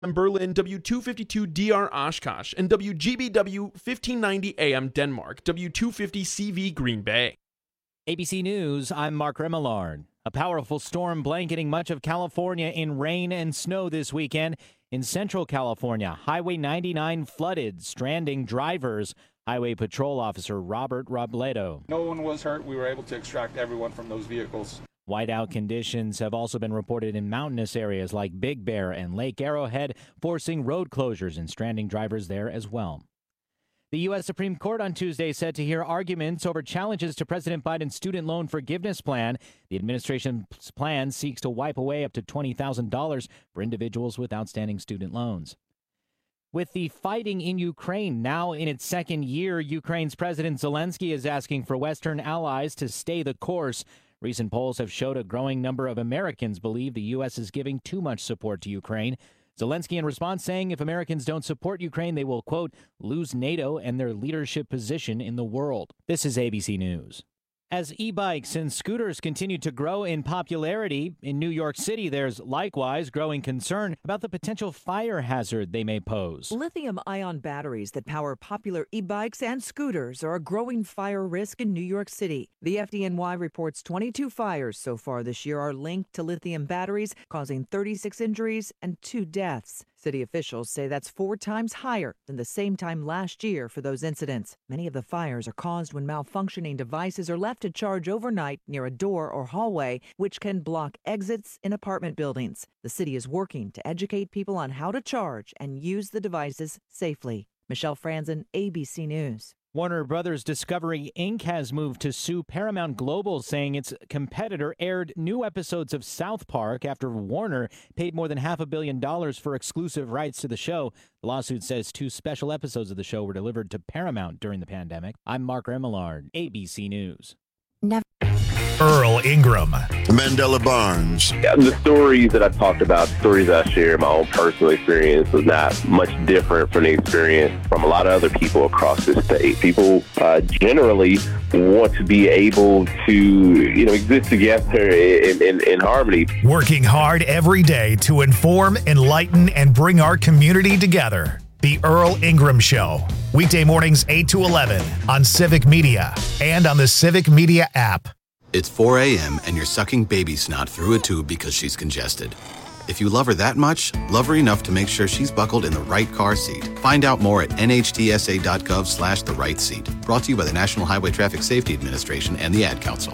Berlin, W252DR Oshkosh, and WGBW 1590 AM Denmark, W250CV Green Bay. ABC News, I'm Mark Remillard. A powerful storm blanketing much of California in rain and snow this weekend. In Central California, Highway 99 flooded, stranding drivers. Highway Patrol Officer Robert Robledo. No one was hurt. We were able to extract everyone from those vehicles. Whiteout conditions have also been reported in mountainous areas like Big Bear and Lake Arrowhead, forcing road closures and stranding drivers there as well. The U.S. Supreme Court on Tuesday set to hear arguments over challenges to President Biden's student loan forgiveness plan. The administration's plan seeks to wipe away up to $20,000 for individuals with outstanding student loans. With the fighting in Ukraine now in its second year, Ukraine's President Zelensky is asking for Western allies to stay the course. Recent polls have showed a growing number of Americans believe the U.S. is giving too much support to Ukraine. Zelensky in response saying if Americans don't support Ukraine, they will, quote, lose NATO and their leadership position in the world. This is ABC News. As e-bikes and scooters continue to grow in popularity in New York City, there's likewise growing concern about the potential fire hazard they may pose. Lithium-ion batteries that power popular e-bikes and scooters are a growing fire risk in New York City. The FDNY reports 22 fires so far this year are linked to lithium batteries, causing 36 injuries and 2 deaths. City officials say that's 4 times higher than the same time last year for those incidents. Many of the fires are caused when malfunctioning devices are left to charge overnight near a door or hallway, which can block exits in apartment buildings. The city is working to educate people on how to charge and use the devices safely. Michelle Franzen, ABC News. Warner Brothers Discovery Inc. has moved to sue Paramount Global, saying its competitor aired new episodes of South Park after Warner paid more than $500 million for exclusive rights to the show. The lawsuit says 2 special episodes of the show were delivered to Paramount during the pandemic. I'm Mark Remillard, ABC News. Earl Ingram. Mandela Barnes. Yeah, the stories that I talked about, stories I share, my own personal experience was not much different from the experience from a lot of other people across the state. People generally want to be able to, exist together in harmony. Working hard every day to inform, enlighten, and bring our community together. The Earl Ingram Show. Weekday mornings 8 to 11 on Civic Media and on the Civic Media app. It's 4 a.m. and you're sucking baby snot through a tube because she's congested. If you love her that much, love her enough to make sure she's buckled in the right car seat. Find out more at nhtsa.gov/the right seat. Brought to you by the National Highway Traffic Safety Administration and the Ad Council.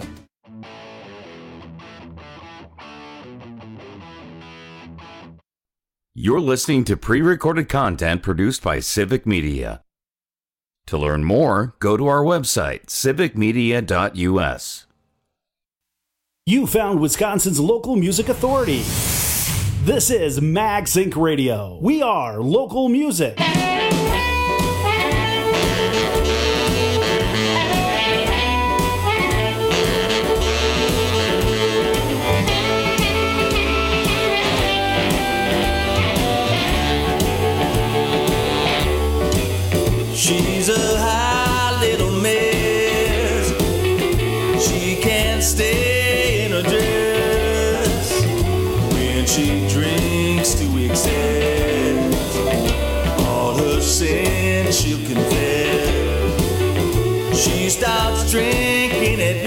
You're listening to pre-recorded content produced by Civic Media. To learn more, go to our website, civicmedia.us. You found Wisconsin's local music authority. This is MagSync Radio. We are local music. She's a high little miss. She can't stay in a dress when she drinks to excess. All her sins she'll confess. She starts drinking at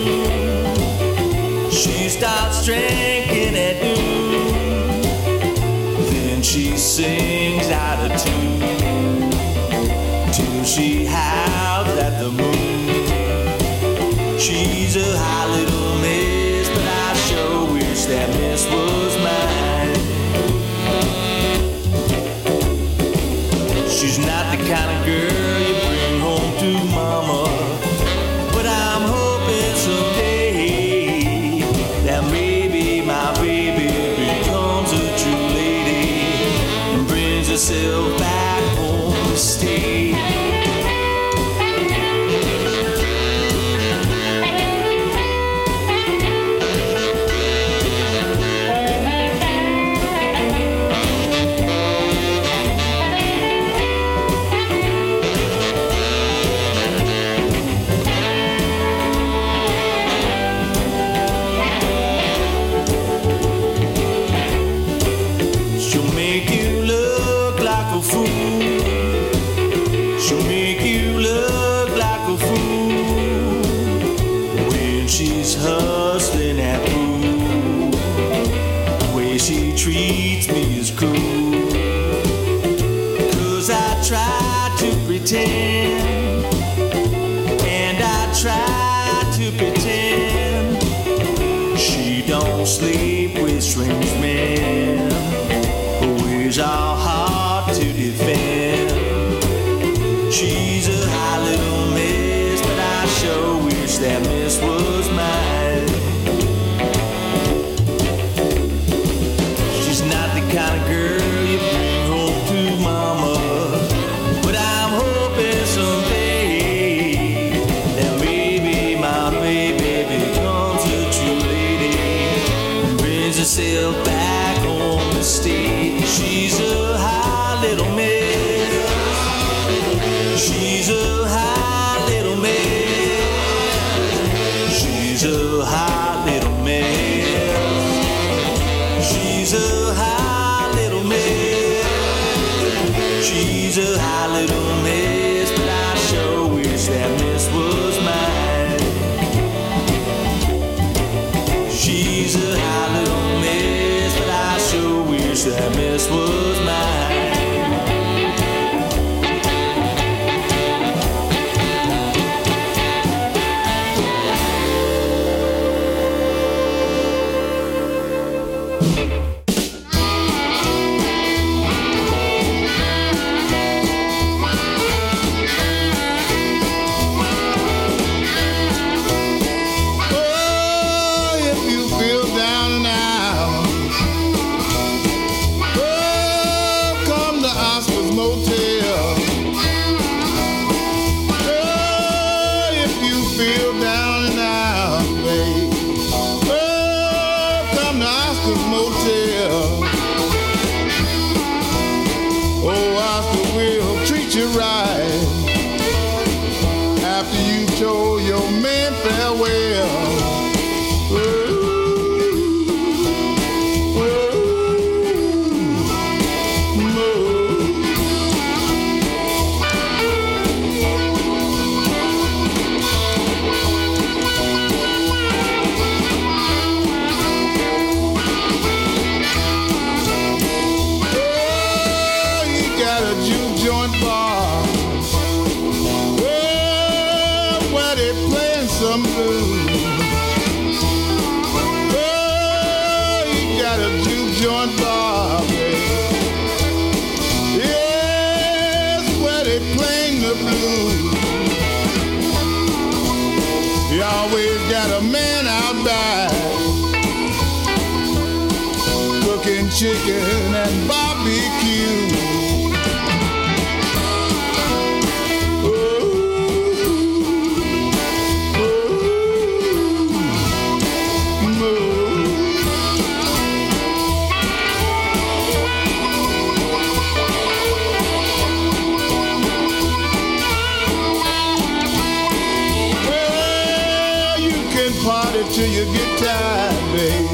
noon. She starts drinking at noon. Then she sings out of tune. Till she howls at the moon. She's a high little miss, but I sure wish that miss was mine. She's not the kind of girl you bring home to mama, but I'm hoping someday that maybe my baby becomes a true lady and brings herself back home to stay. She'll make you look a fool. She'll make you look like a fool when she's hustling at pool. The way she treats me is cruel. 'Cause I try to pretend, and I try to pretend she don't sleep with strange men. Her ways are hard to defend. She's a high little miss, but I sure wish that miss was mine. She's not the kind of girl you bring home to mama, but I'm hoping someday that maybe my baby becomes a true lady and brings herself back home to stay. She's a high little miss. She's a high little miss. She's a high little miss. She's a high little miss. She's a high little miss, but I sure wish that miss was mine. She's a high little miss, but I sure wish that miss was mine. Chicken and barbecue. Well, you can party till you get tired, babe.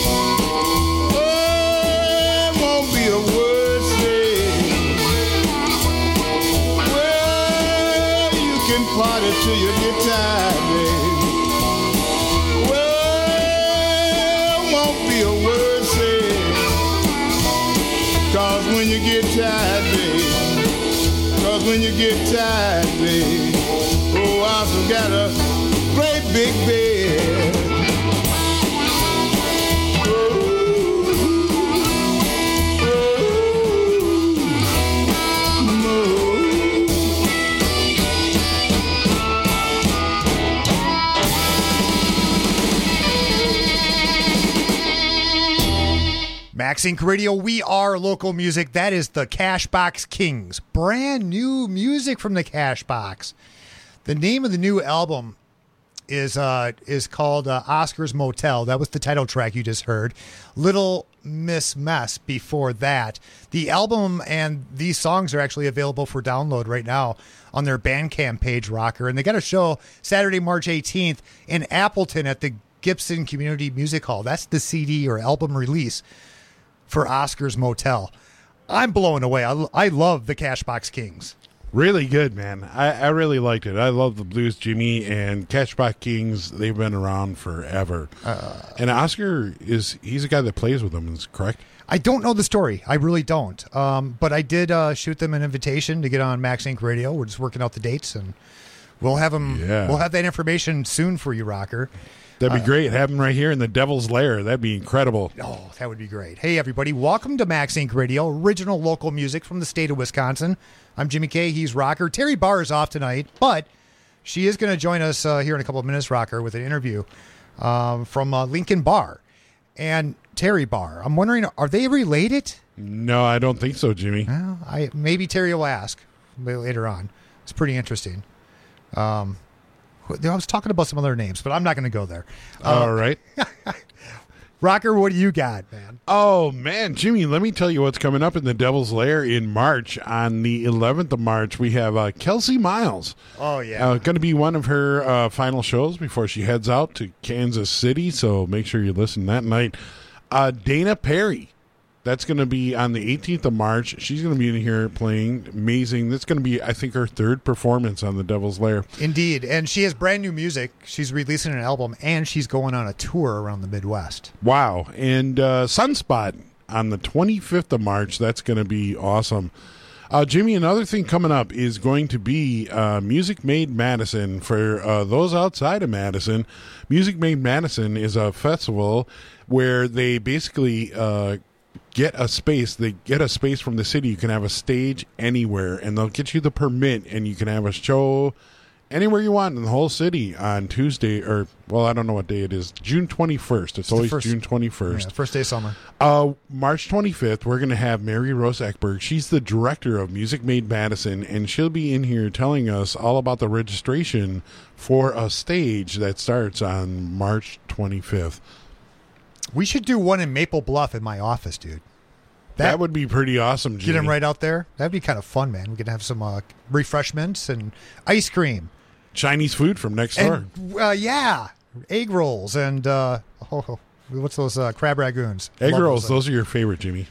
Party till you get tired, babe. Well, won't be a word said. 'Cause when you get tired, babe. 'Cause when you get tired, babe. Oh, I've got a great big bed. Max Inc. Radio, we are local music. That is the Cashbox Kings. Brand new music from the Cashbox. The name of the new album is called Oscar's Motel. That was the title track you just heard. Little Miss Mess before that. The album and these songs are actually available for download right now on their Bandcamp page, Rocker. And they got a show Saturday, March 18th in Appleton at the Gibson Community Music Hall. That's the CD or album release for Oscar's Motel. I'm blown away. I love the Cashbox Kings. Really good, man. I really liked it. I love the Blues Jimmy and Cashbox Kings. They've been around forever. And Oscar he's a guy that plays with them, is correct? I don't know the story. I really don't. But I did shoot them an invitation to get on Max Inc. Radio. We're just working out the dates, and we'll have them. Yeah. We'll have that information soon for you, Rocker. That'd be great. Have him right here in the Devil's Lair. That'd be incredible. Oh, that would be great. Hey, everybody. Welcome to Max Inc. Radio, original local music from the state of Wisconsin. I'm Jimmy K. He's Rocker. Terry Barr is off tonight, but she is going to join us here in a couple of minutes, Rocker, with an interview from Lincoln Barr and Terry Barr. I'm wondering, are they related? No, I don't think so, Jimmy. Well, maybe Terry will ask later on. It's pretty interesting. I was talking about some other names, but I'm not going to go there. All right. Rocker, what do you got, man? Oh, man, Jimmy, let me tell you what's coming up in the Devil's Lair in March. On the 11th of March, we have Kelsey Miles. Oh, yeah. Going to be one of her final shows before she heads out to Kansas City, so make sure you listen that night. Dana Perry. That's going to be on the 18th of March. She's going to be in here playing. Amazing. That's going to be, I think, her third performance on the Devil's Lair. Indeed. And she has brand new music. She's releasing an album, and she's going on a tour around the Midwest. Wow. And Sunspot on the 25th of March. That's going to be awesome. Jimmy, another thing coming up is going to be Music Made Madison. For those outside of Madison, Music Made Madison is a festival where they basically get a space. They get a space from the city. You can have a stage anywhere, and they'll get you the permit, and you can have a show anywhere you want in the whole city on Tuesday, or, well, I don't know what day it is. June 21st. It's always June 21st. Yeah, first day of summer. March 25th, we're going to have Mary Rose Eckberg. She's the director of Music Made Madison, and she'll be in here telling us all about the registration for a stage that starts on March 25th. We should do one in Maple Bluff in my office, dude. That would be pretty awesome, Jimmy. Get him right out there. That'd be kind of fun, man. We could have some refreshments and ice cream. Chinese food from next door. Yeah. Egg rolls and, what's those, crab ragoons? Egg rolls, those are your favorite, Jimmy.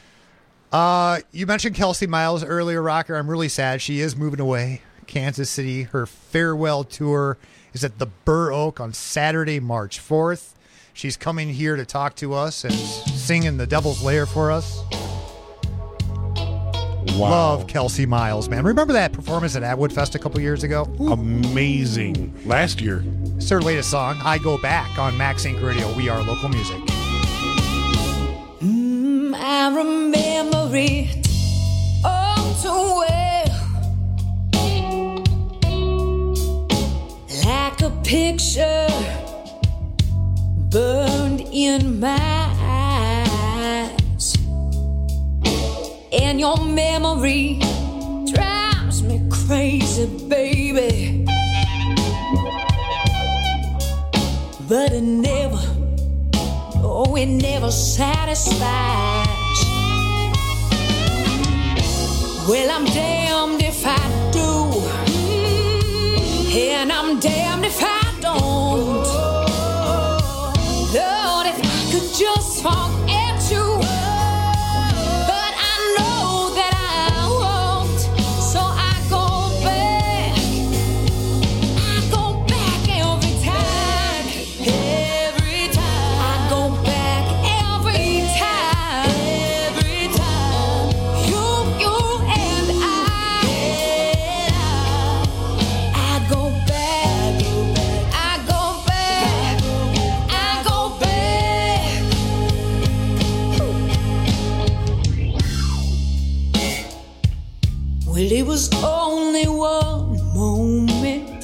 You mentioned Kelsey Miles earlier, Rocker. I'm really sad. She is moving away. Kansas City. Her farewell tour is at the Burr Oak on Saturday, March 4th. She's coming here to talk to us and sing in the Devil's Lair for us. Wow. Love Kelsey Miles, man. Remember that performance at Atwood Fest a couple years ago? Ooh. Amazing. Last year. It's her latest song, I Go Back, on Max Inc. Radio. We are local music. I remember it all too well, like a picture burned in my eyes, and your memory drives me crazy, baby. But it never satisfies. Well, I'm damned if I do, and I'm damned if I don't. Lord, if I could just forget you, but I know that I won't, so I go back every time, I go back every time, you and I go back, well, it was only one moment.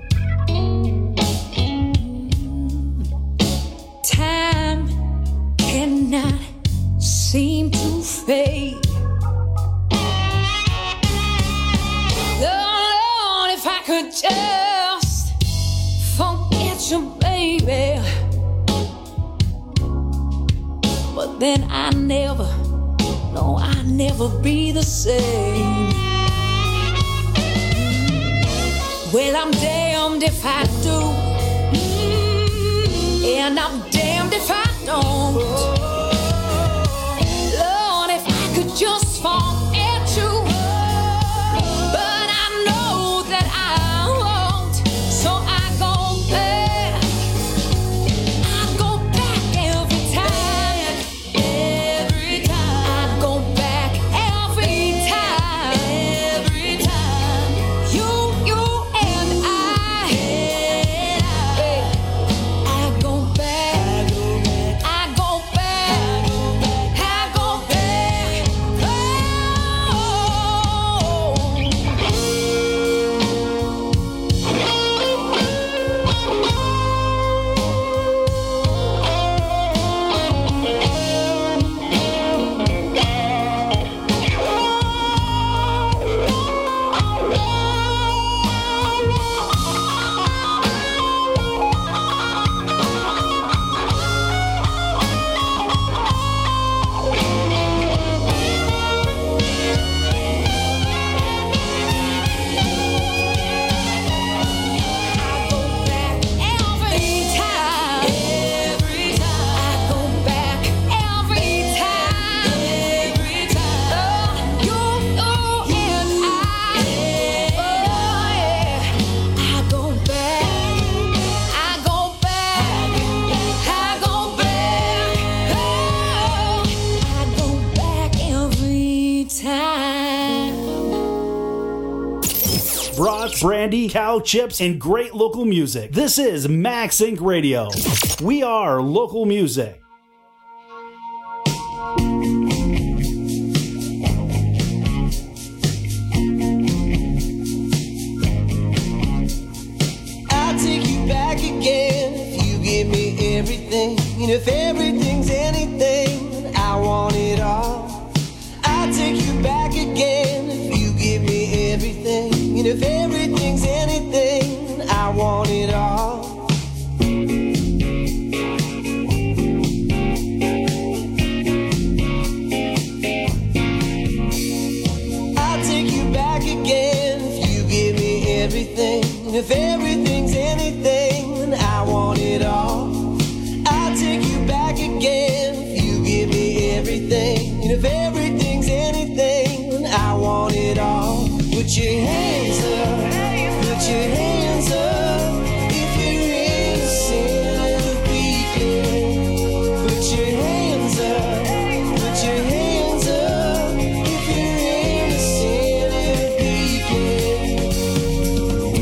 Time cannot seem to fade. Lord, if I could just forget you, baby. But then I'll never be the same. Well, I'm damned if I do, and I'm damned if I don't. Lord, if I could just forget brats, brandy, cow chips, and great local music. This is Max Inc. Radio. We are local music. I'll take you back again if you give me everything. And if everything's anything, I want it all. I'll take you back again if you give me everything. And if everything's anything, I want it all. I'll take you back again if you give me everything. And if everything's anything, I want it all. I'll take you back again if you give me everything. And if everything's anything, I want it all. Put your hands up, put your hands up. If you're innocent, it'll be clear. Put your hands up, put your hands up. If you're innocent, it'll be clear.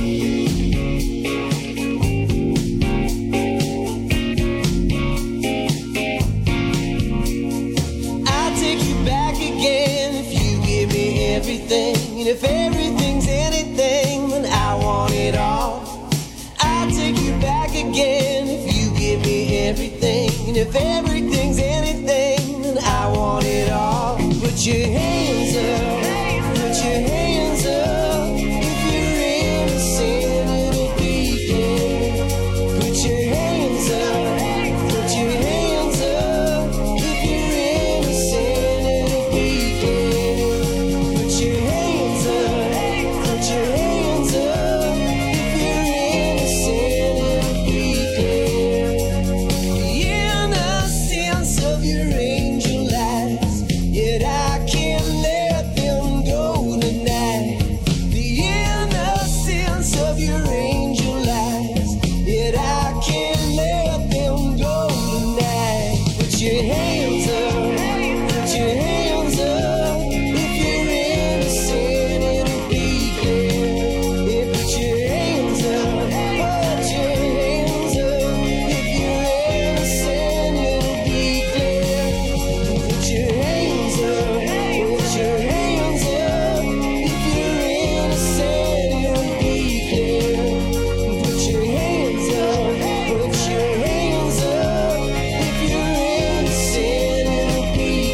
I'll take you back again if you give me everything. And if everything's anything, then I want it all. I'll take you back again if you give me everything. And if everything's anything, then I want it all. Put your hands up, put your hands up. If you're innocent, it'll be clear. Put your hands up, put your hands up. If you're innocent, it'll be clear. Put your hands up, put your hands up. If you're innocent, it'll be clear. The innocence of your angel eyes, yet I can't let them go tonight. The innocence of your angel eyes, yet I can't let them go tonight. Put your hands up, put your hands up. If you're innocent, it'll be clear. Yeah, put your hands up, put your hands up. If you're innocent, it'll be clear. Put your hands up, put your hands up. If you're innocent, it'll be clear. Put your hands up, put your hands up. If you're innocent, it'll be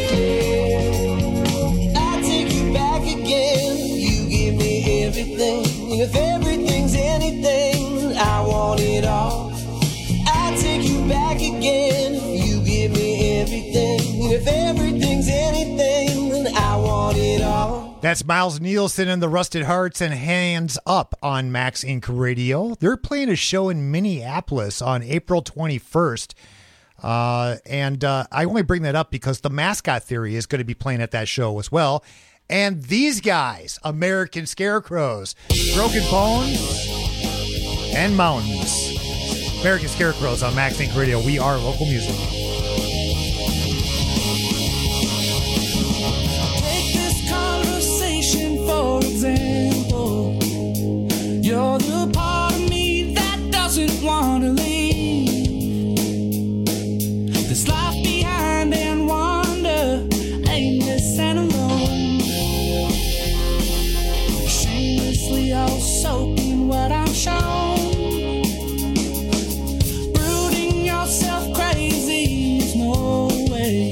clear. I'll take you back again. You give me everything. And if everything's anything, I want it all. I'll take you back again. You give me everything. And if everything's anything, then I want it all. That's Miles Nielsen and the Rusted Hearts and Hands Up on Max Inc. Radio. They're playing a show in Minneapolis on April 21st. And I only bring that up because the Mascot Theory is going to be playing at that show as well. And these guys, American Scarecrows, Broken Bones and Mountains. American Scarecrows on Max Inc. Radio. We are local music. Take this conversation for example. You're the part of me that doesn't want to leave. This life behind and wander, aimless and alone. Shamelessly all soaking what I'm shown. Brooding yourself crazy is no way.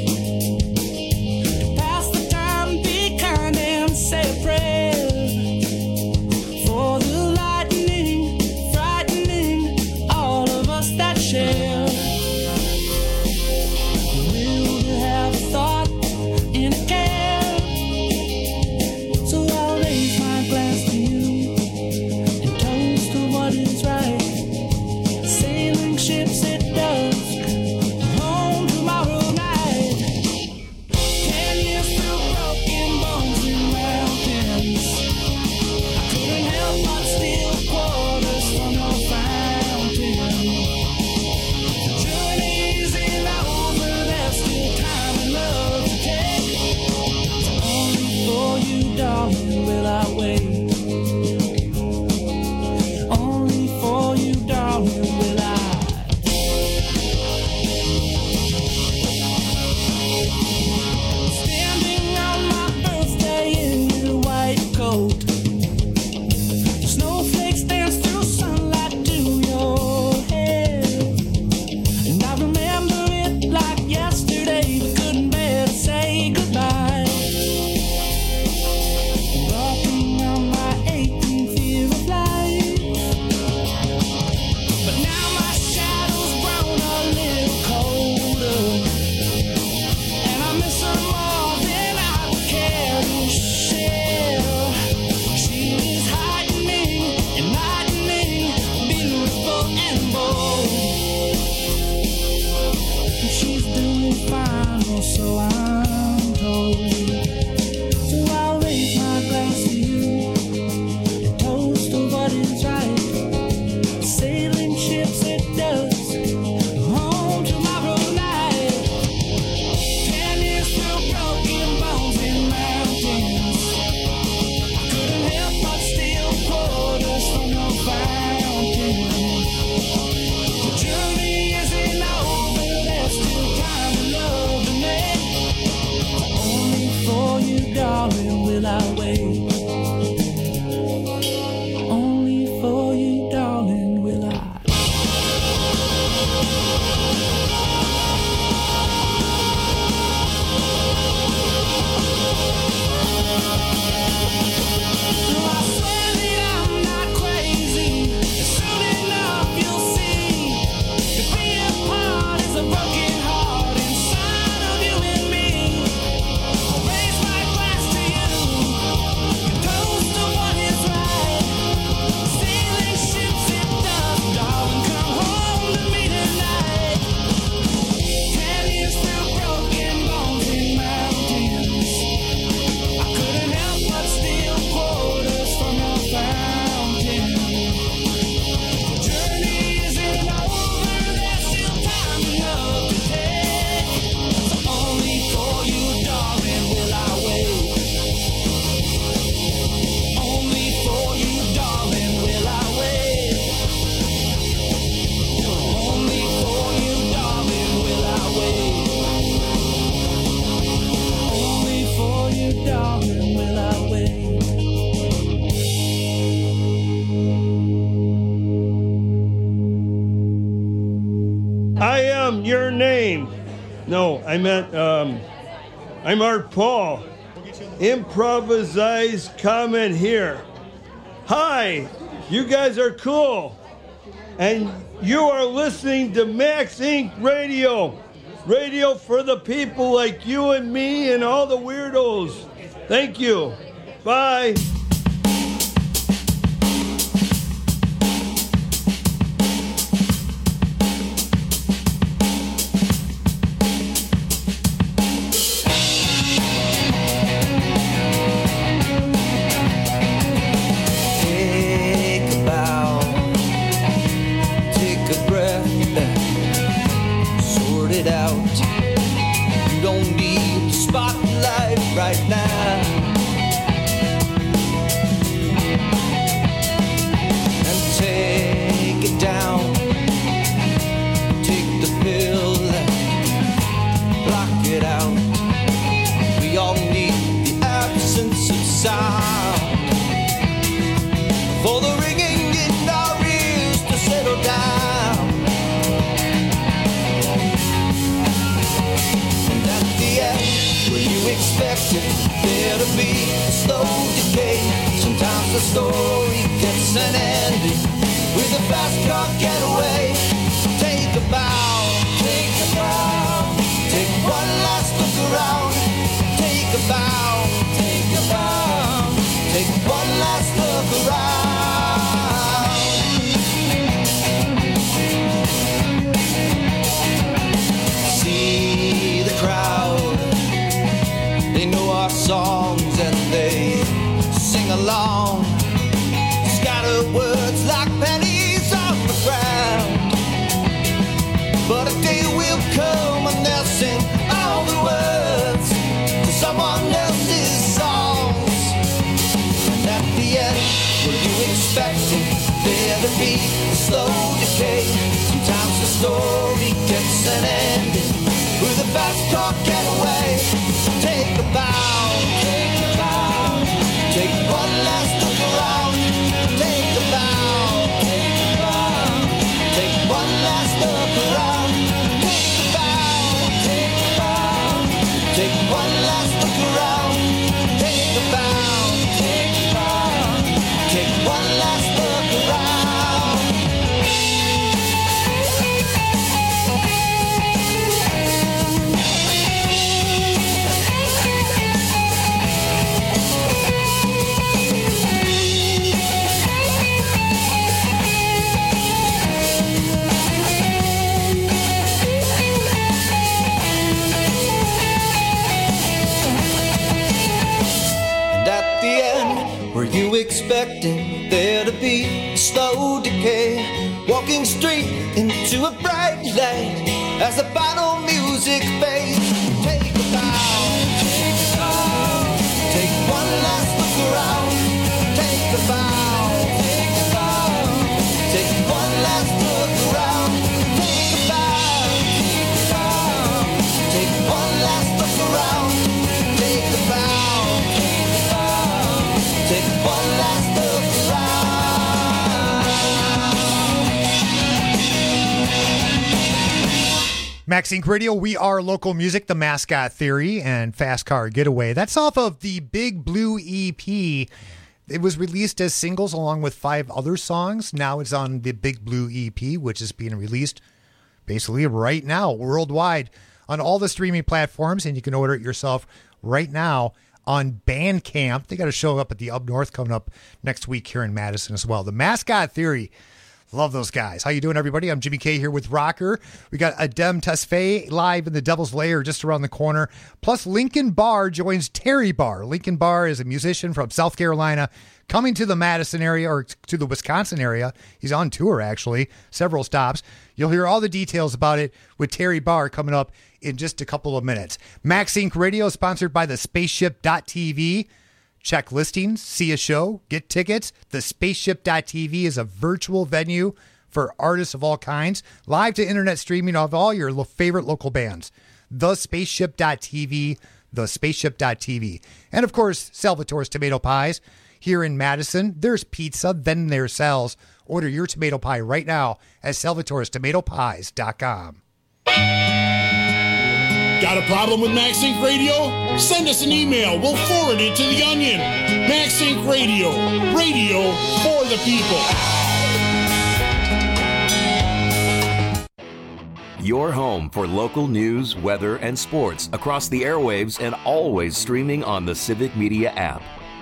Pass the time, be kind and say a prayer for the lightning, frightening all of us that share. The will to have a thought and a care. So I'll raise my glass to you and toast to what is right. Sailing ships at dusk, home tomorrow night. 10 years through broken bones and mountains. I couldn't help but steal quarters from your fountain. The journey isn't over, there's still time and love to take. Only for you, darling, will I wait. float. Snowflakes dance through sunlight to your hair. And I remember it like yesterday, but couldn't bear to say goodbye. Walking on my 18th year of life. But now my shadow's grown a little colder. And I miss her more than I would care to share. She is hiding me, enlightening me, beautiful and bold. And she's doing fine, or so I'm told. So I'll raise my glass to you, and toast to what is right. Sailing ships it does, home tomorrow night. 10 years through broken bones in mountains. I couldn't help but steal quarters from your fountain. The journey isn't over, there's still time to love and make. Only for you, darling, will I wait. Only for you, darling, will I. I swear that I'm not crazy. Soon enough you'll see. To be apart is a broken heart inside of you and me. I'll raise my glass to you, and toast to what is right. Sailing ships it does, darling, come home to me tonight. 10 years through broken bones in mountains. I couldn't help but steal quarters from your fountain. The journey isn't over, there's still time enough to take. So only for you, darling, will I wait. Only for you, darling, will I wait. Only for you, darling, will I wait. Only for you, darling, will I wait. I am your name. No, I meant, I'm Art Paul. Improvised comment here. Hi, you guys are cool. And you are listening to Max Inc. Radio. Radio for the people like you and me and all the weirdos. Thank you. Bye. Take a bow, take a breath, sort it out. You don't need the spotlight right now. And take it down, take the pill, block it out. We all need the absence of sound. For the ringing in our ears to settle down. And at the end, where you expected there to be a slow decay, sometimes the story gets an ending with a fast car getaway. Take a bow, take one last look around. Take a bow, take one last look around. See the crowd, they know our songs and they sing along. Scattered words like pennies on the ground. But a day will come when they'll sing all the words to someone else's songs. And at the end, were you expecting there to be a slow decay? Sometimes the story gets an ending with a fast car getaway. Take a bow, take one last the end. Were you expecting there to be a slow decay? Walking straight into a bright light as the final music fades. Take a bow, take a bow, take one last look around. Take a bow, take a bow, take one last look around. Take a bow, take a bow, take one last look around. Take a bow, take a bow, take one last look around. Max Inc. Radio, we are local music, The Mascot Theory, and Fast Car Getaway. That's off of the Big Blue EP. It was released as singles along with 5 other songs. Now it's on the Big Blue EP, which is being released basically right now worldwide on all the streaming platforms, and you can order it yourself right now on Bandcamp. They got a show up at the Up North coming up next week here in Madison as well. The Mascot Theory. Love those guys. How you doing, everybody? I'm Jimmy K here with Rocker. We got Adem Tesfaye live in the Devil's Lair just around the corner. Plus, Lincoln Barr joins Terry Barr. Lincoln Barr is a musician from South Carolina coming to the Madison area, or to the Wisconsin area. He's on tour, actually, several stops. You'll hear all the details about it with Terry Barr coming up in just a couple of minutes. Max Inc. Radio is sponsored by the Spaceship.tv. Check listings, see a show, get tickets. The Spaceship.tv is a virtual venue for artists of all kinds. Live to internet streaming of all your favorite local bands. The Spaceship.tv, the Spaceship.tv. And of course, Salvatore's Tomato Pies. Here in Madison, there's pizza, then there's sales. Order your tomato pie right now at salvatorestomatopies.com. Got a problem with Max Inc. Radio? Send us an email. We'll forward it to The Onion. Max Inc. Radio. Radio for the people. Your home for local news, weather, and sports across the airwaves and always streaming on the Civic Media app.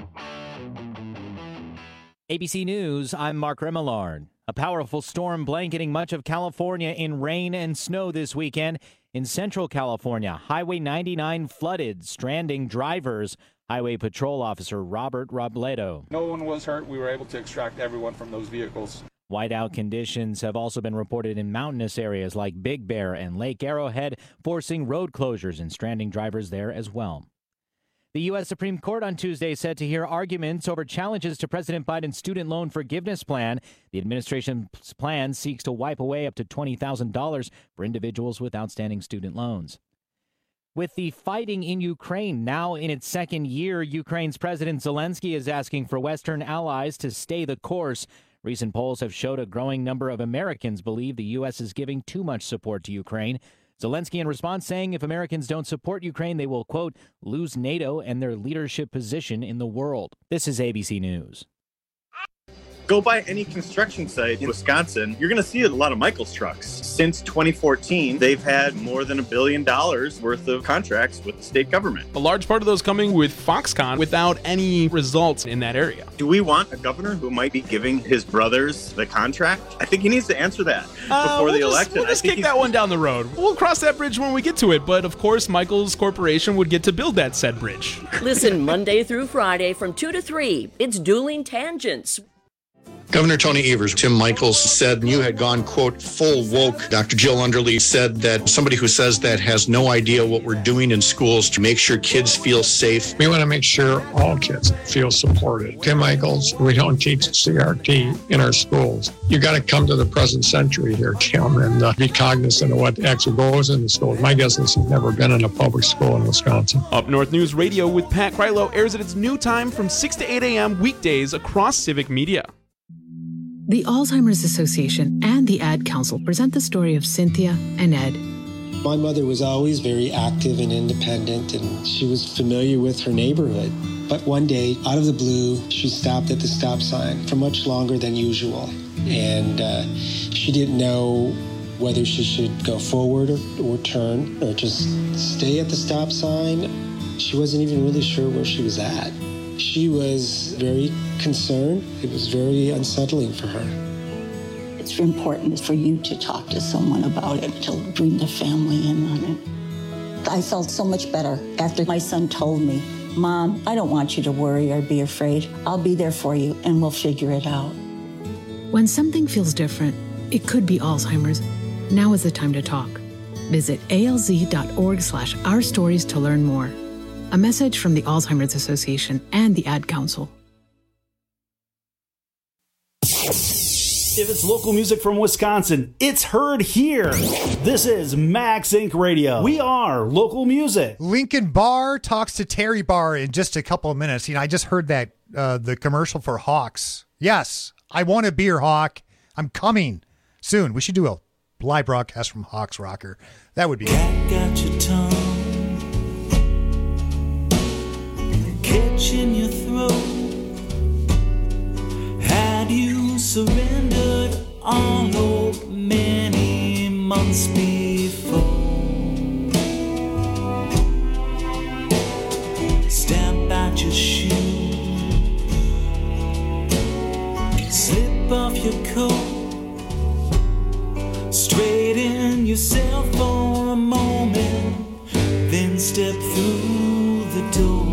ABC News, I'm Mark Remillard. A powerful storm blanketing much of California in rain and snow this weekend. In Central California, Highway 99 flooded, stranding drivers. Highway Patrol Officer Robert Robledo. No one was hurt. We were able to extract everyone from those vehicles. Whiteout conditions have also been reported in mountainous areas like Big Bear and Lake Arrowhead, forcing road closures and stranding drivers there as well. The U.S. Supreme Court on Tuesday set to hear arguments over challenges to President Biden's student loan forgiveness plan. The administration's plan seeks to wipe away up to $20,000 for individuals with outstanding student loans. With the fighting in Ukraine now in its second year, Ukraine's President Zelensky is asking for Western allies to stay the course. Recent polls have showed a growing number of Americans believe the U.S. is giving too much support to Ukraine. Zelensky in response saying if Americans don't support Ukraine, they will, quote, lose NATO and their leadership position in the world. This is ABC News. Go by any construction site in Wisconsin, you're going to see a lot of Michaels trucks. Since 2014, they've had more than $1 billion worth of contracts with the state government. A large part of those coming with Foxconn without any results in that area. Do we want a governor who might be giving his brothers the contract? I think he needs to answer that before the election. We'll just kick that one down the road. We'll cross that bridge when we get to it. But of course, Michaels Corporation would get to build that said bridge. Listen Monday through Friday from 2 to 3. It's Dueling Tangents. Governor Tony Evers, Tim Michaels said you had gone, quote, full woke. Dr. Jill Underly said that somebody who says that has no idea what we're doing in schools to make sure kids feel safe. We want to make sure all kids feel supported. Tim Michaels, we don't teach CRT in our schools. You got to come to the present century here, Tim, and be cognizant of what actually goes in the schools. My guess is he's never been in a public school in Wisconsin. Up North News Radio with Pat Krylo airs at its new time from 6 to 8 a.m. weekdays across Civic Media. The Alzheimer's Association and the Ad Council present the story of Cynthia and Ed. My mother was always very active and independent, and she was familiar with her neighborhood. But one day, out of the blue, she stopped at the stop sign for much longer than usual. And she didn't know whether she should go forward or turn or just stay at the stop sign. She wasn't even really sure where she was at. She was very concerned. It was very unsettling for her. It's important for you to talk to someone about it, to bring the family in on it. I felt so much better after my son told me Mom, I don't want you to worry or be afraid. I'll be there for you, and we'll figure it out. When something feels different, it could be Alzheimer's. Now is the time to talk. Visit alz.org/ourstories to learn more. A message from the Alzheimer's Association and the Ad Council. If it's local music from Wisconsin, it's heard here. This is Max Inc. Radio. We are local music. Lincoln Barr talks to Terry Barr in just a couple of minutes. I just heard that the commercial for Hawks. Yes, I want a beer, Hawk. I'm coming soon. We should do a live broadcast from Hawks Rocker. That would be Cat got your tongue, catching your throat. Had you surrendered on hope many months before? Stamp out your shoe, slip off your coat, straighten yourself for a moment, then step through the door.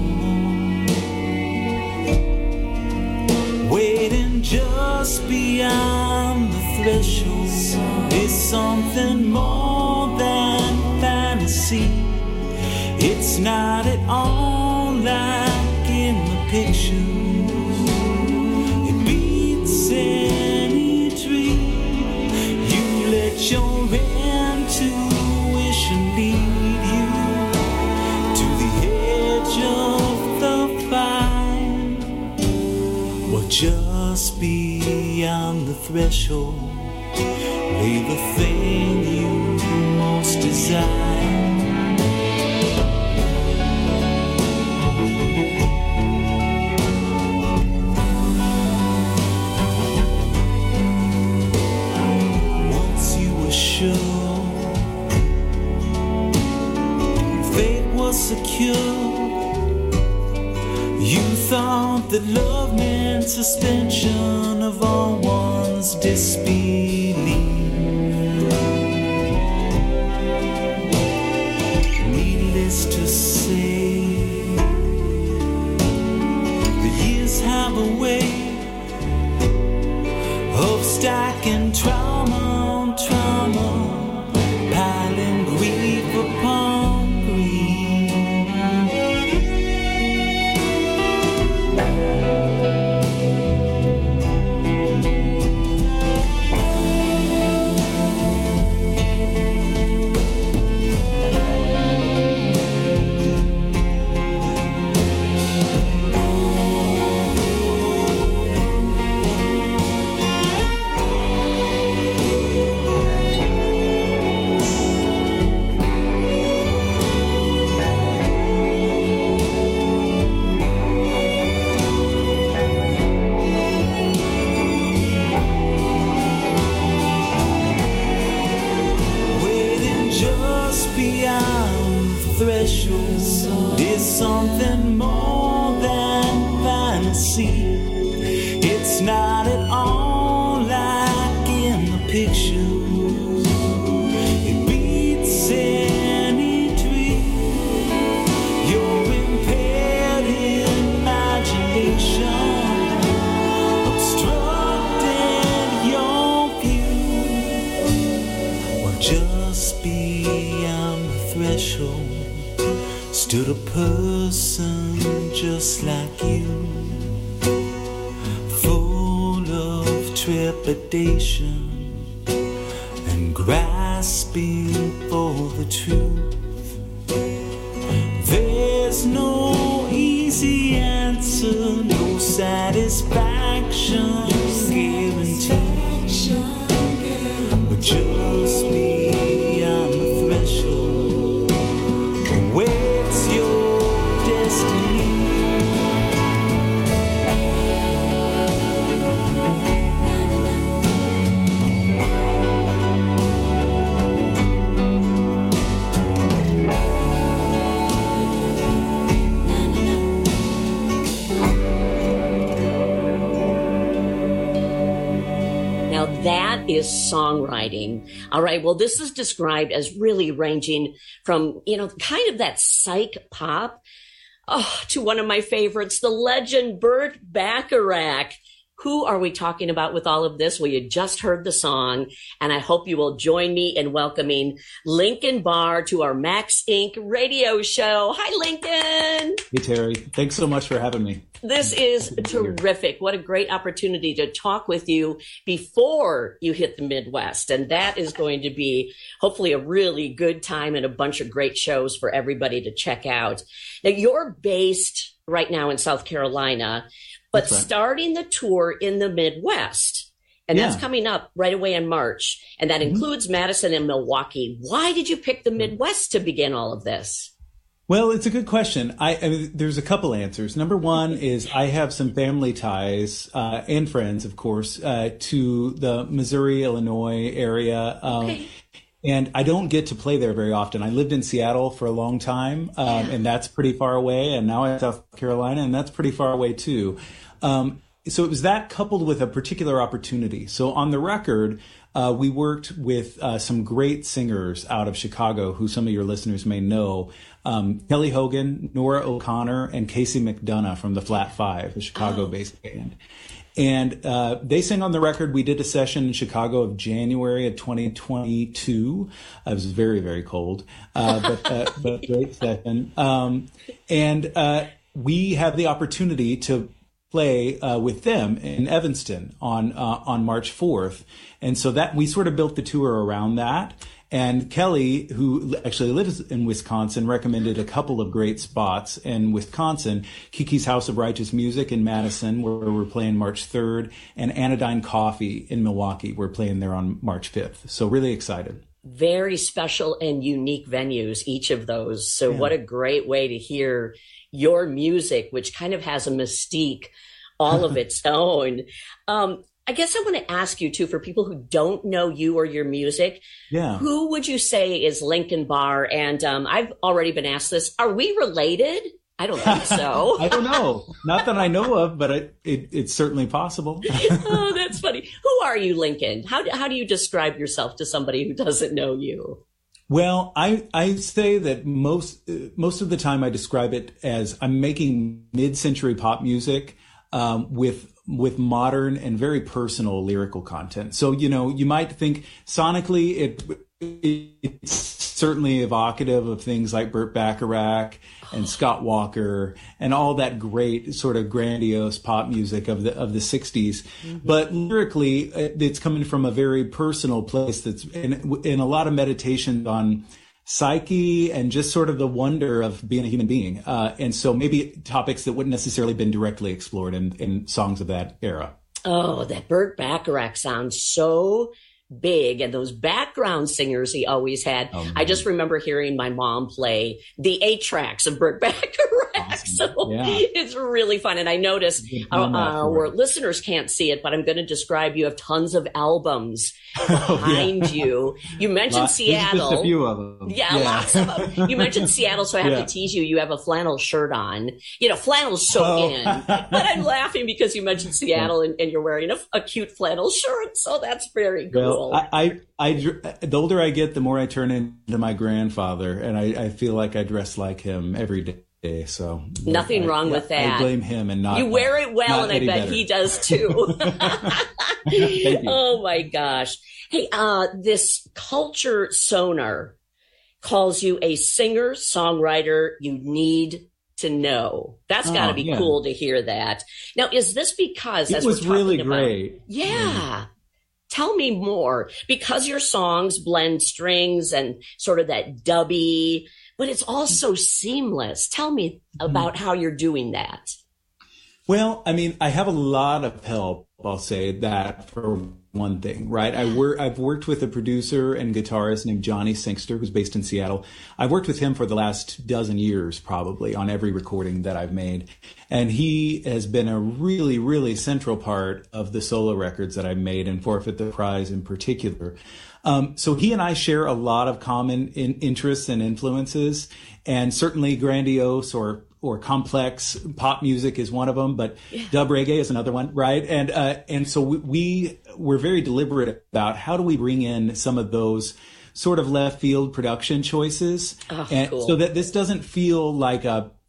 Waiting just beyond the threshold is something more than fantasy. It's not at all like in the pictures. It beats any dream. You let your intuition lead you to the edge of the fire. Well, just beyond the threshold lay the thing you most desire. Once you were sure fate was secure, you thought that love meant suspension of all one's disbelief. Needless to say, the years have a way of stacking trauma on trauma, piling grief upon grief. Threshold is something more than fantasy. It's not at all like in the pictures. It beats any dream. Your impaired imagination obstructed your view. Well, just beyond the threshold stood a person just like you, full of trepidation and grasping for the truth. There's no easy answer, no satisfaction guaranteed, but just beyond the threshold awaits your destiny. Now that is songwriting. All right. Well, this is described as really ranging from, kind of that psych pop to one of my favorites, the legend Burt Bacharach. Who are we talking about with all of this? Well, you just heard the song, and I hope you will join me in welcoming Lincoln Barr to our Max Inc. radio show. Hi, Lincoln. Hey, Terry. Thanks so much for having me. This is terrific. What a great opportunity to talk with you before you hit the Midwest. And that is going to be hopefully a really good time and a bunch of great shows for everybody to check out. Now, you're based right now in South Carolina, but That's right. Starting the tour in the Midwest. And that's coming up right away in March. And that includes Madison and Milwaukee. Why did you pick the Midwest to begin all of this? Well, it's a good question. I mean, there's a couple answers. Number one is I have some family ties and friends, of course, to the Missouri, Illinois area. And I don't get to play there very often. I lived in Seattle for a long time, and that's pretty far away. And now I'm in South Carolina, and that's pretty far away, too. So it was that coupled with a particular opportunity. So on the record, we worked with some great singers out of Chicago, who some of your listeners may know. Kelly Hogan, Nora O'Connor, and Casey McDonough from the Flat Five, a Chicago-based band. And they sang on the record. We did a session in Chicago of January of 2022. It was very, very cold, but great session. And we have the opportunity to play with them in Evanston on March 4th. And so that we sort of built the tour around that. And Kelly, who actually lives in Wisconsin, recommended a couple of great spots in Wisconsin. Kiki's House of Righteous Music in Madison, where we're playing March 3rd, and Anodyne Coffee in Milwaukee. We're playing there on March 5th. So really excited. Very special and unique venues, each of those. So what a great way to hear your music, which kind of has a mystique all of its own. I guess I want to ask you, too, for people who don't know you or your music, who would you say is Lincoln Barr? And I've already been asked this. Are we related? I don't think so. I don't know. Not that I know of, but it's certainly possible. Oh, that's funny. Who are you, Lincoln? How do you describe yourself to somebody who doesn't know you? Well, I say that most of the time I describe it as I'm making mid-century pop music with modern and very personal lyrical content. So, you might think sonically it's certainly evocative of things like Burt Bacharach and Scott Walker and all that great sort of grandiose pop music of the 60s. But lyrically, it's coming from a very personal place that's in a lot of meditation on psyche and just sort of the wonder of being a human being. And so maybe topics that wouldn't necessarily been directly explored in songs of that era. Oh, that Burt Bacharach sounds so big, and those background singers he always had. I just remember hearing my mom play the 8 tracks of Burt Bacharach. So it's really fun. And I noticed our listeners can't see it, but I'm going to describe you have tons of albums behind you. You mentioned Seattle. Just a few of them. Yeah, lots of them. You mentioned Seattle, so I have to tease you. You have a flannel shirt on. Flannel's so in. But I'm laughing because you mentioned Seattle and you're wearing a cute flannel shirt. So that's very cool. Well, the older I get, the more I turn into my grandfather, and I feel like I dress like him every day. So nothing wrong with that. I blame him and not. You wear it well, and I bet better. he does too. Thank you. Oh my gosh! Hey, this Culture Sonar calls you a singer songwriter you need to know. That's got to be cool to hear that. Now, is this because it was really great? Yeah. Tell me more, because your songs blend strings and sort of that dubby, but it's all so seamless. Tell me about how you're doing that. Well, I mean, I have a lot of help, I'll say that for one thing, right? I've worked with a producer and guitarist named Johnny Singster, who's based in Seattle. I've worked with him for the last dozen years, probably, on every recording that I've made. And he has been a really, really central part of the solo records that I've made, and Forfeit the Prize in particular. So he and I share a lot of common interests and influences, and certainly grandiose or complex pop music is one of them, but dub reggae is another one, right? And so we're very deliberate about how do we bring in some of those sort of left field production choices, cool. So that this doesn't feel like a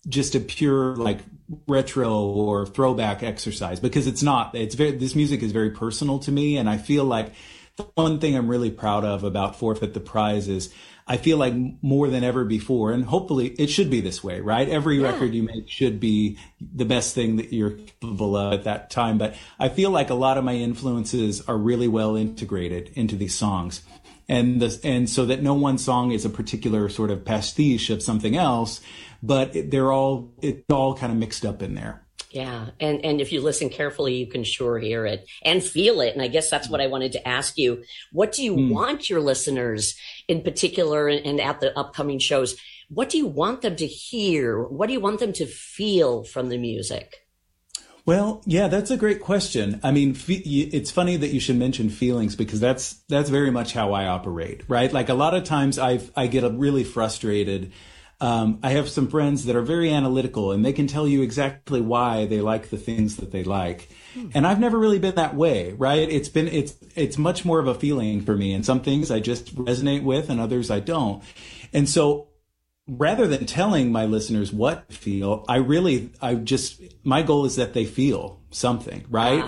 just a pure like retro or throwback exercise, because it's not. This music is very personal to me, and I feel like the one thing I'm really proud of about Forfeit the Prize is I feel like more than ever before, and hopefully it should be this way, right? Every record you make should be the best thing that you're capable of at that time. But I feel like a lot of my influences are really well integrated into these songs. And so that no one song is a particular sort of pastiche of something else, but it's all kind of mixed up in there. Yeah. And if you listen carefully, you can sure hear it and feel it. And I guess that's what I wanted to ask you. What do you want your listeners in particular and at the upcoming shows? What do you want them to hear? What do you want them to feel from the music? Well, yeah, that's a great question. I mean, it's funny that you should mention feelings, because that's very much how I operate, right? Like a lot of times I get really frustrated. I have some friends that are very analytical, and they can tell you exactly why they like the things that they like. And I've never really been that way, right? It's much more of a feeling for me, and some things I just resonate with and others I don't. And so rather than telling my listeners what to feel, my goal is that they feel something, right?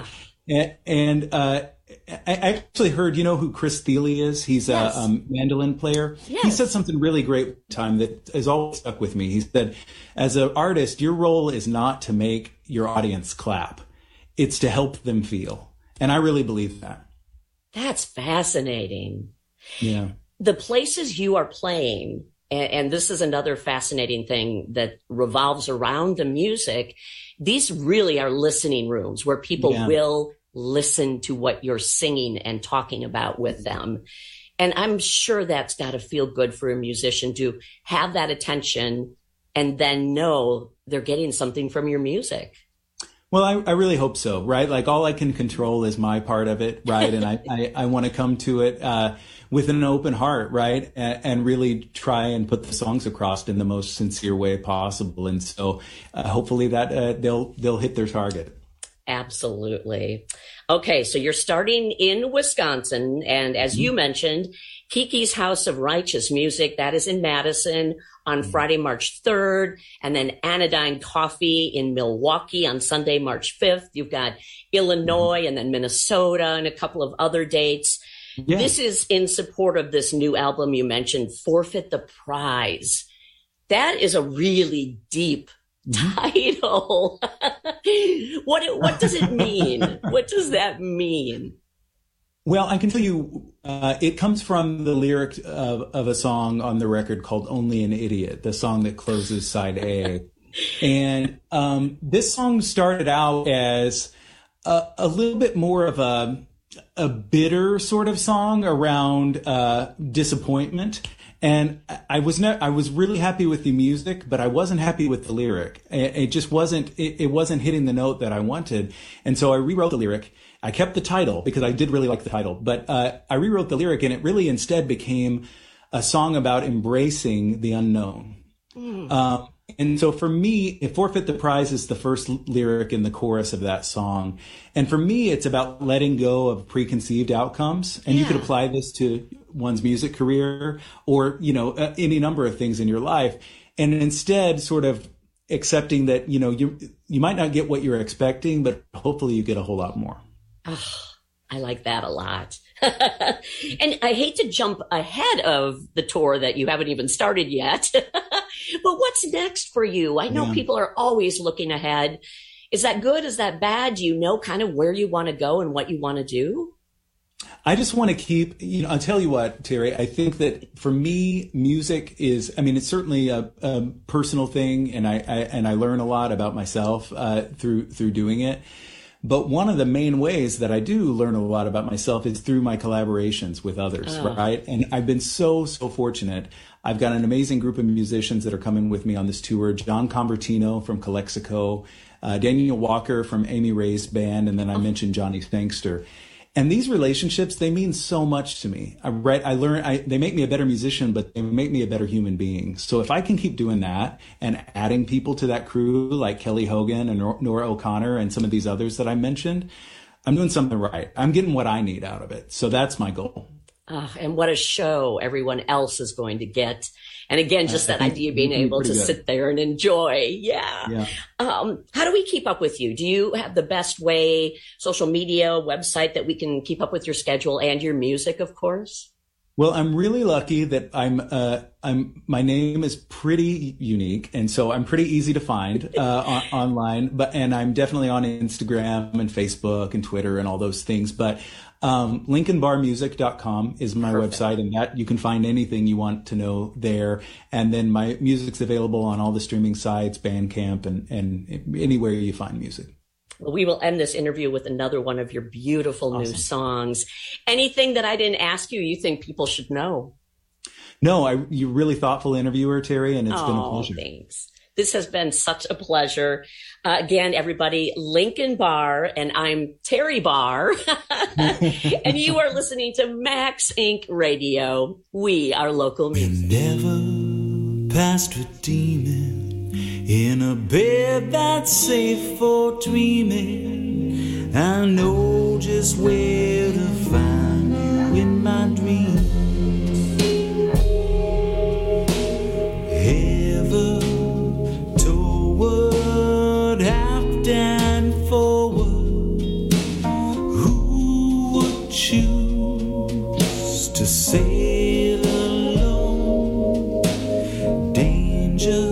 I actually heard, you know who Chris Thiele is? He's a mandolin player. Yes. He said something really great one time that has always stuck with me. He said, as an artist, your role is not to make your audience clap. It's to help them feel. And I really believe that. That's fascinating. Yeah. The places you are playing, and this is another fascinating thing that revolves around the music, these really are listening rooms where people will listen to what you're singing and talking about with them. And I'm sure that's got to feel good for a musician to have that attention and then know they're getting something from your music. Well, I really hope so, right? Like all I can control is my part of it, right? And I want to come to it with an open heart, right? And really try and put the songs across in the most sincere way possible. And so hopefully that they'll hit their target. Absolutely. Okay, so you're starting in Wisconsin, and as you mentioned, Kiki's House of Righteous Music, that is in Madison on Friday, March 3rd, and then Anodyne Coffee in Milwaukee on Sunday, March 5th. You've got Illinois and then Minnesota and a couple of other dates. Yeah. This is in support of this new album you mentioned, Forfeit the Prize. That is a really deep title. What does it mean? What does that mean? Well, I can tell you, it comes from the lyric of a song on the record called Only an Idiot, the song that closes side A. And this song started out as a little bit more of a bitter sort of song around disappointment. And I was really happy with the music, but I wasn't happy with the lyric. It just wasn't hitting the note that I wanted. And so I rewrote the lyric. I kept the title because I did really like the title, but I rewrote the lyric, and it really instead became a song about embracing the unknown. And so for me, Forfeit the Prize is the first lyric in the chorus of that song. And for me, it's about letting go of preconceived outcomes. And you could apply this to one's music career or, any number of things in your life. And instead sort of accepting that, you might not get what you're expecting, but hopefully you get a whole lot more. Oh, I like that a lot. And I hate to jump ahead of the tour that you haven't even started yet. But what's next for you? I know people are always looking ahead. Is that good? Is that bad? Do you know kind of where you want to go and what you want to do? I just want to keep, I'll tell you what, Terry, I think that for me, music is, it's certainly a personal thing, and I learn a lot about myself through doing it. But one of the main ways that I do learn a lot about myself is through my collaborations with others, right? And I've been so fortunate. I've got an amazing group of musicians that are coming with me on this tour. John Convertino from Calexico, Daniel Walker from Amy Ray's band, and then I mentioned Johnny Sangster. And these relationships, they mean so much to me. They make me a better musician, but they make me a better human being. So if I can keep doing that and adding people to that crew like Kelly Hogan and Nora O'Connor and some of these others that I mentioned, I'm doing something right. I'm getting what I need out of it. So that's my goal. And what a show everyone else is going to get. And again, just that idea of being able to sit there and enjoy. Yeah. How do we keep up with you? Do you have the best way, social media, website that we can keep up with your schedule and your music, of course? Well, I'm really lucky that my name is pretty unique, and so I'm pretty easy to find online. And I'm definitely on Instagram and Facebook and Twitter and all those things. But LincolnBarMusic.com is my website, and that you can find anything you want to know there. And then my music's available on all the streaming sites, Bandcamp, and anywhere you find music. Well, we will end this interview with another one of your beautiful new songs. Anything that I didn't ask you think people should know? No, you're a really thoughtful interviewer, Terry, and it's been a pleasure. Thanks. This has been such a pleasure. Again, everybody, Lincoln Barr, and I'm Terry Barr. And you are listening to Max Inc. Radio. We are local music. Never past redeeming in a bed that's safe for dreaming. I know just where to find you in my dreams. Ever toward, aft and forward, who would choose to sail alone? Danger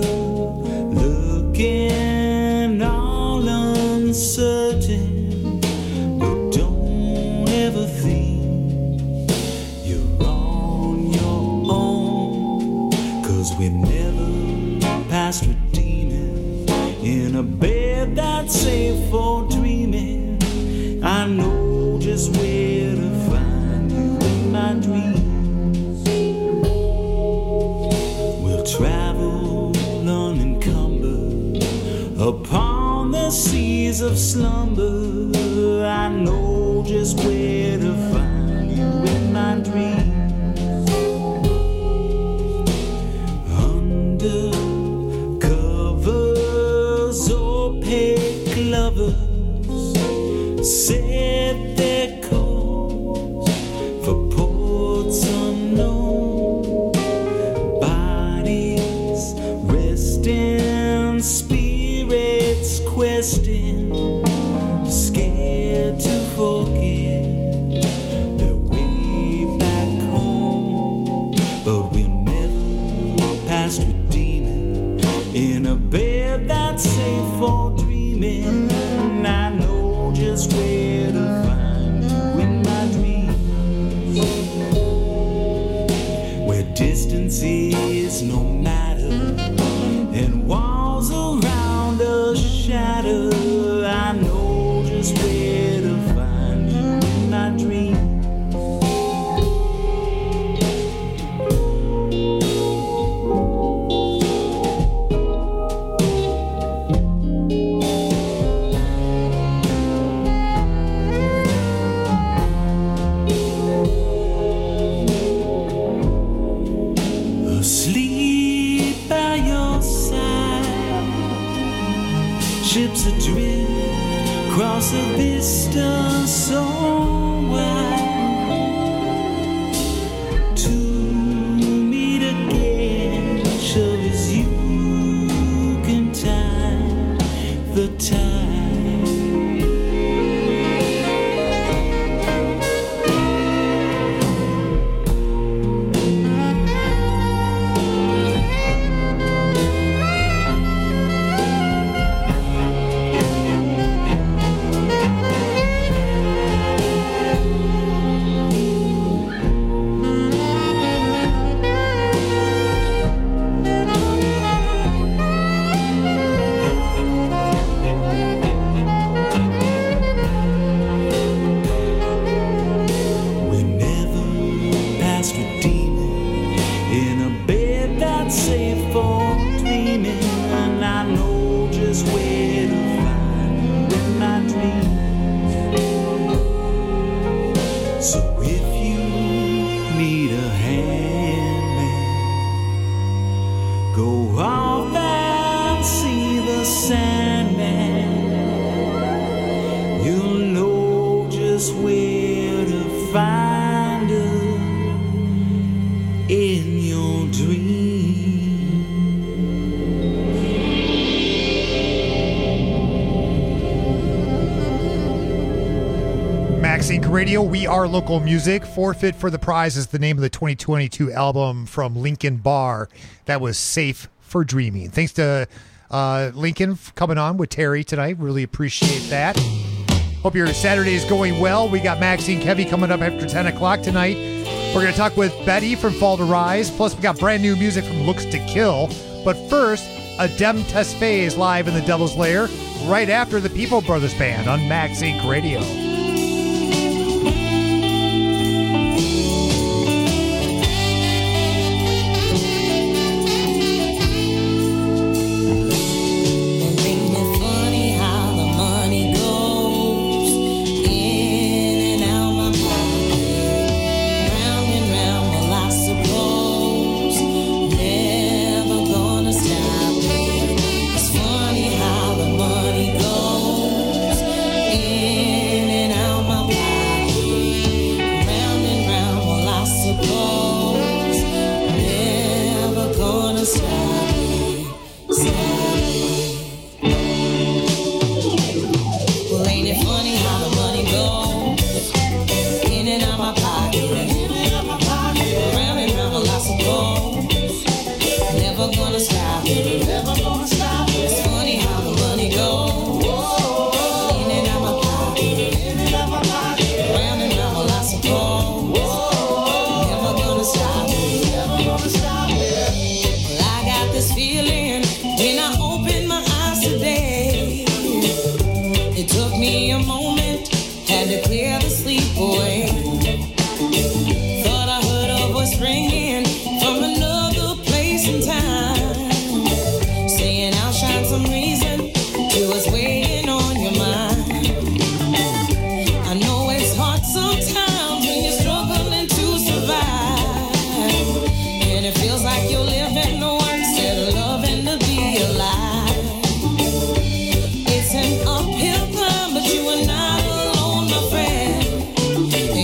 looking all uncertain, but don't ever think you're on your own, 'cause we're never past redeeming in a bed that's safe for dreaming. I know just where to find you in my dreams. We'll travel unencumbered upon the seas of slumber. I know just where to find you in my dreams. Under covers, opaque lovers set their course for ports unknown. Bodies resting, spirits questing, scared to forget their way back home. But we'll never past redeeming in a bed that's safe for dreaming. I know just where to find you in my dreams, where distance is no matter and walls around us shatter. I know just where to find you in my dreams. Asleep by your side, ships adrift across a vista so wide. To meet again, sure as you can time the tide. We never past redeeming in a bed that's safe for dreaming. And I know just where to find you in my dreams. So if you need a handman, go off and see the Sandman. You'll know just where to find us MaxInc Radio. We are local music. Forfeit for the Prize is the name of the 2022 album from Lincoln Barr. That was Safe for Dreaming. Thanks to Lincoln for coming on with Terry tonight. Really appreciate that. Hope your Saturday is going well. We got MaxInc Heavy coming up after 10 o'clock tonight. We're going to talk with Betty from Fall to Rise. Plus, we got brand new music from Looks to Kill. But first, Adem Tesfaye is live in the Devil's Lair right after the People Brothers Band on MaxInc Radio. It's an uphill climb, but you are not alone, my friend.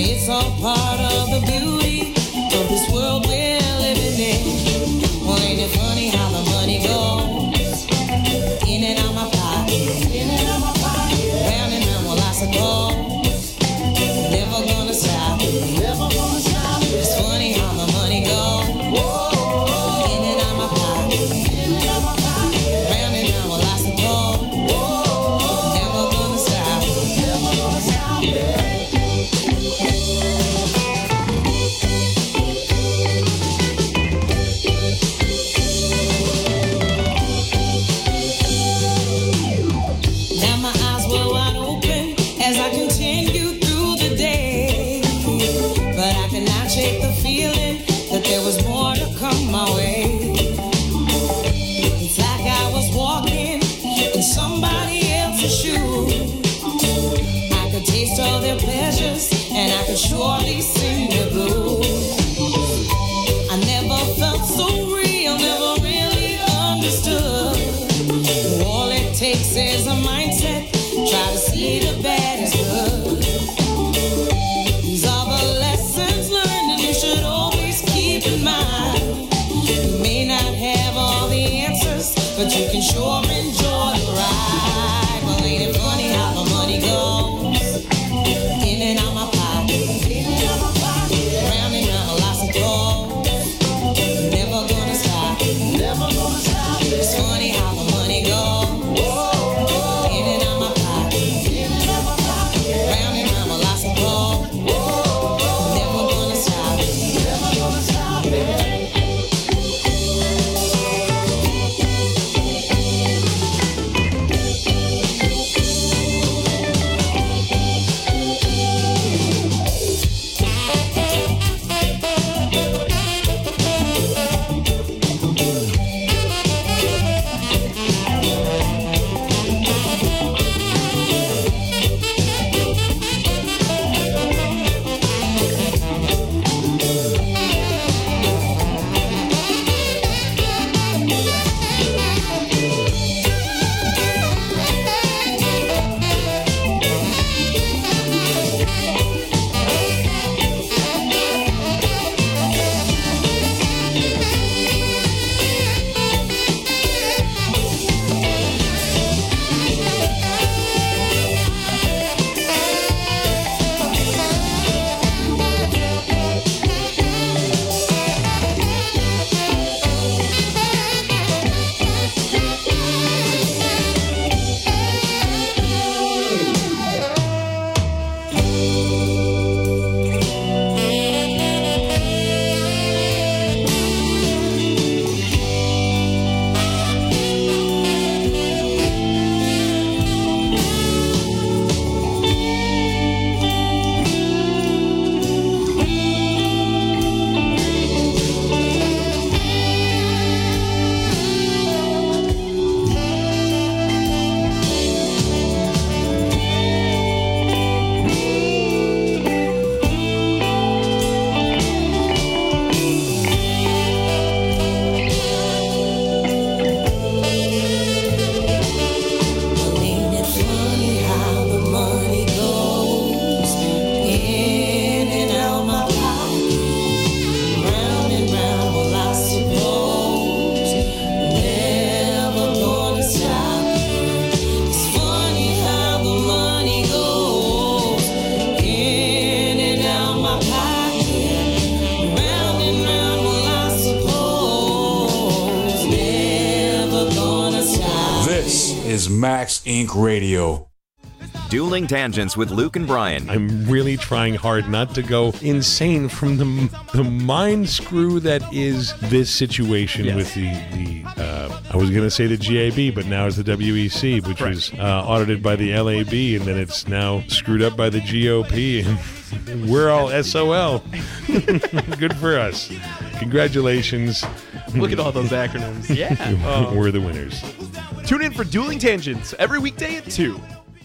Max Inc. Radio. Dueling Tangents with Luke and Brian. I'm really trying hard not to go insane from the mind screw that is this situation with the I was going to say the GAB, but now it's the WEC, which was audited by the LAB, and then it's now screwed up by the GOP, and we're all SOL. Good for us. Congratulations. Look at all those acronyms. Yeah. We're the winners. Tune in for Dueling Tangents every weekday at 2.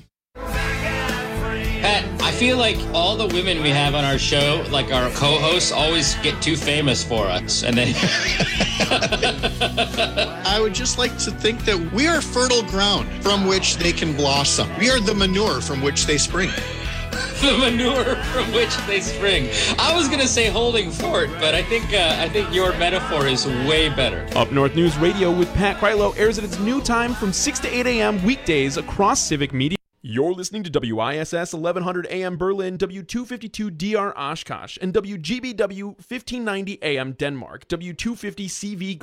Pat, I feel like all the women we have on our show, like our co-hosts, always get too famous for us. And then I would just like to think that we are fertile ground from which they can blossom. We are the manure from which they spring. The manure from which they spring. I was going to say holding fort, but I think your metaphor is way better. Up North News Radio with Pat Krylo airs at its new time from 6 to 8 a.m. weekdays across Civic Media. You're listening to WISS 1100 AM Berlin, W252 DR Oshkosh, and WGBW 1590 AM Denmark, W250 CV